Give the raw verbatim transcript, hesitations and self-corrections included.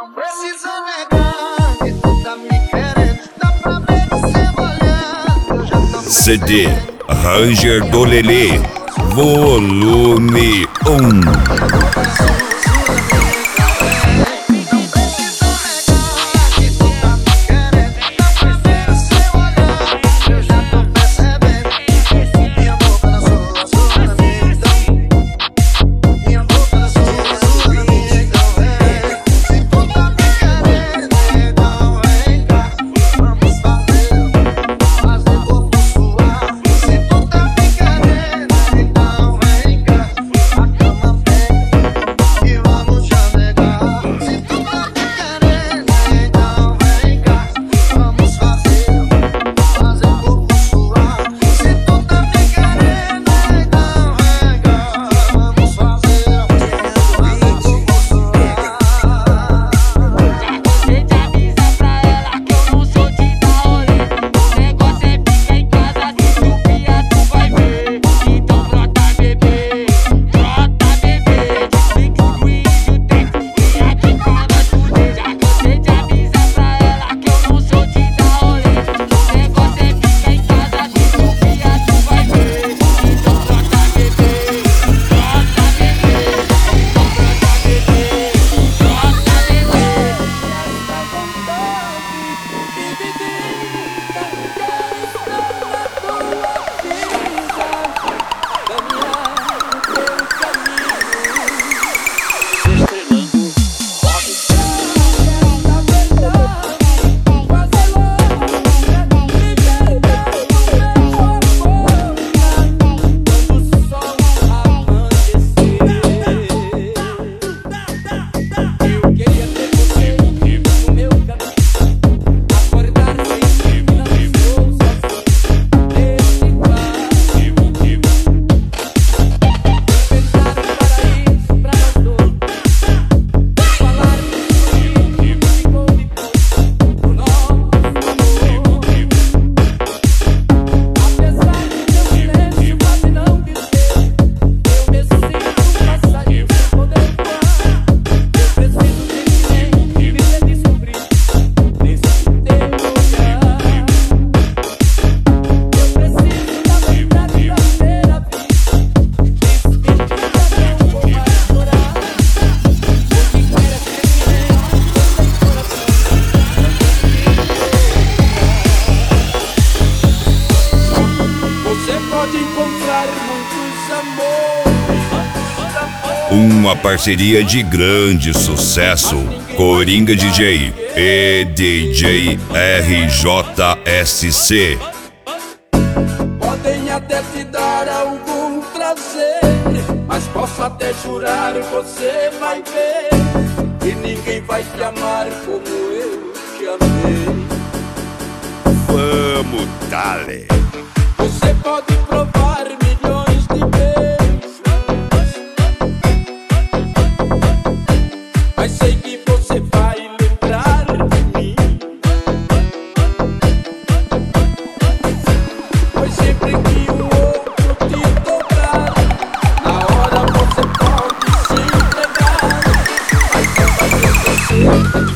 Não precisa negar que tu tá me querendo. Dá pra ver no seu olhar. Eu já tô C D Ranger do Lelê, volume um. Uma parceria de grande sucesso. Coringa D J e D J R J S C. Podem até te dar algum prazer, mas posso até jurar, você vai ver que ninguém vai te amar como eu te amei. Vamos, dale. Você pode provar milhões de beijos, mas sei que você vai lembrar de mim, pois sempre que o outro te tocar, na hora você pode se entregar, mas não vai acontecer.